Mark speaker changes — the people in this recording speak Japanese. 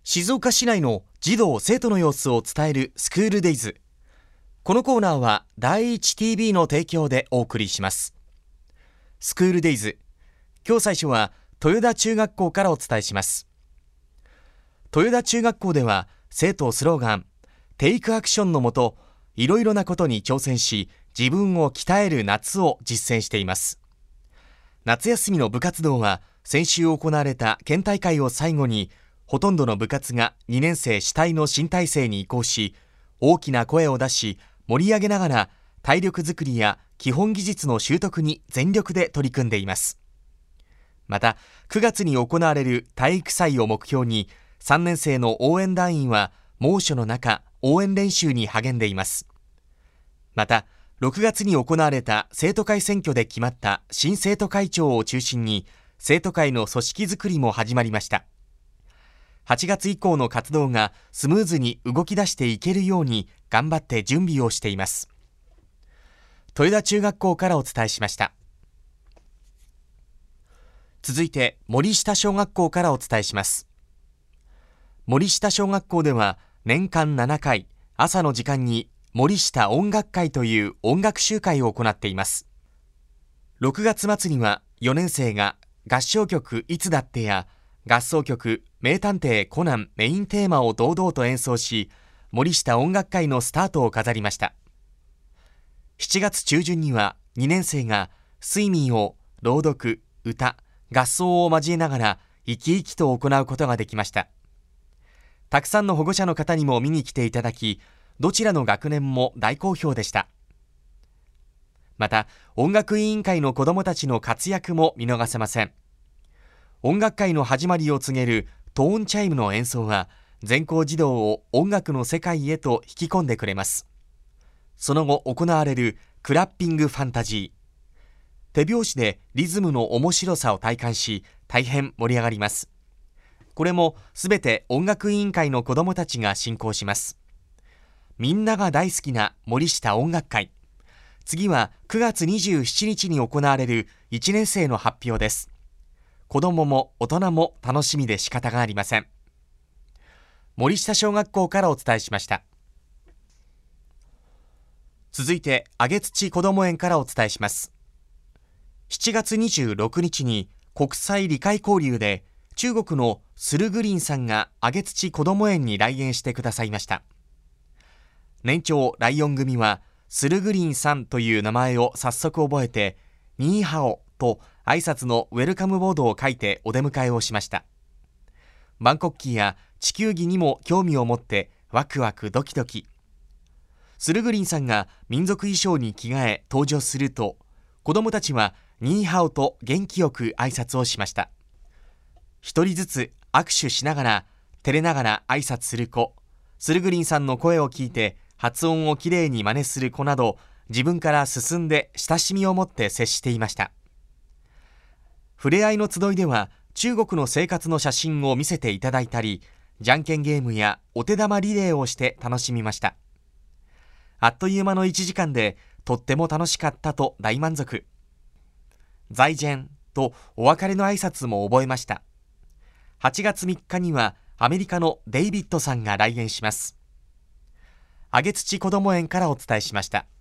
Speaker 1: 静岡市内の児童生徒の様子を伝えるスクールデイズ。このコーナーは第一 TV の提供でお送りします。スクールデイズ、今日最初は豊田中学校からお伝えします。豊田中学校では生徒スローガンテイクアクションのもと、いろいろなことに挑戦し自分を鍛える夏を実践しています。夏休みの部活動は先週行われた県大会を最後に、ほとんどの部活が2年生主体の新体制に移行し、大きな声を出し盛り上げながら体力づくりや基本技術の習得に全力で取り組んでいます。また9月に行われる体育祭を目標に、3年生の応援団員は猛暑の中応援練習に励んでいます。また6月に行われた生徒会選挙で決まった新生徒会長を中心に、生徒会の組織づくりも始まりました。8月以降の活動がスムーズに動き出していけるように頑張って準備をしています。豊田中学校からお伝えしました。続いて森下小学校からお伝えします。森下小学校では年間7回、朝の時間に森下音楽会という音楽集会を行っています。6月末には4年生が合唱曲いつだってや合奏曲名探偵コナンメインテーマを堂々と演奏し、森下音楽会のスタートを飾りました。7月中旬には2年生が睡眠を朗読、歌、合奏を交えながら生き生きと行うことができました。たくさんの保護者の方にも見に来ていただき、どちらの学年も大好評でした。また音楽委員会の子どもたちの活躍も見逃せません。音楽会の始まりを告げるトーンチャイムの演奏は、全校児童を音楽の世界へと引き込んでくれます。その後行われるクラッピングファンタジー、手拍子でリズムの面白さを体感し、大変盛り上がります。これもすべて音楽委員会の子どもたちが進行します。みんなが大好きな森下音楽会、次は9月27日に行われる1年生の発表です。子どもも大人も楽しみで仕方がありません。森下小学校からお伝えしました。続いて上土こども園からお伝えします。7月26日に国際理解交流で中国のスルグリンさんが上土こども園に来園してくださいました。年長ライオン組はスルグリンさんという名前を早速覚えて、ニーハオと挨拶のウェルカムボードを書いてお出迎えをしました。万国旗や地球儀にも興味を持ってワクワクドキドキ。スルグリンさんが民族衣装に着替え登場すると、子どもたちはニーハオと元気よく挨拶をしました。一人ずつ握手しながら照れながら挨拶する子、スルグリンさんの声を聞いて発音をきれいに真似する子など、自分から進んで親しみを持って接していました。ふれあいの集いでは中国の生活の写真を見せていただいたり、じゃんけんゲームやお手玉リレーをして楽しみました。あっという間の1時間でとっても楽しかったと大満足。財前とお別れの挨拶も覚えました。8月3日にはアメリカのデイビッドさんが来園します。上土こども園からお伝えしました。